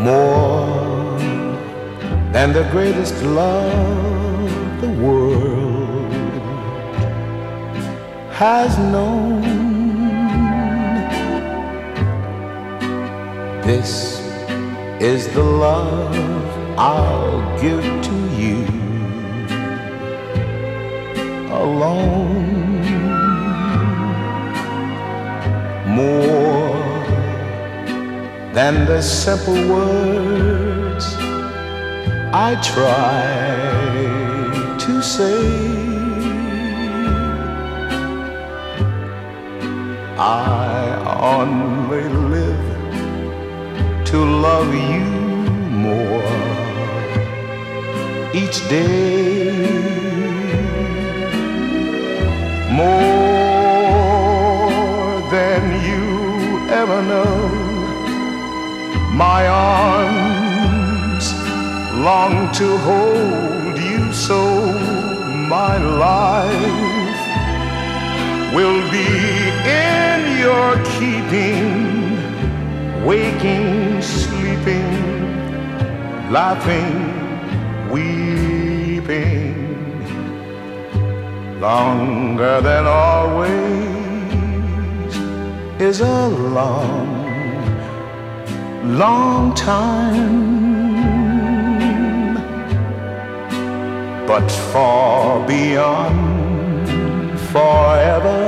more than the greatest love the world has known. This is the love I'll give to you alone. More than the simple words I try to say, I only live to love you more each day, more than you ever know. My arms long to hold you so. My life will be in your keeping, waking, sleeping, laughing, weeping, longer than always is a long, long time, but far beyond forever.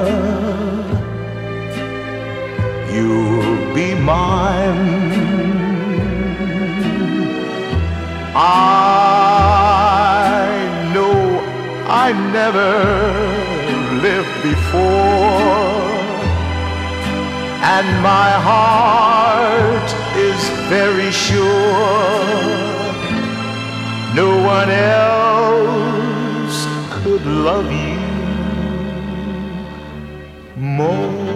You'll be mine. I know I never lived before, and my heart is very sure no one else could love you more.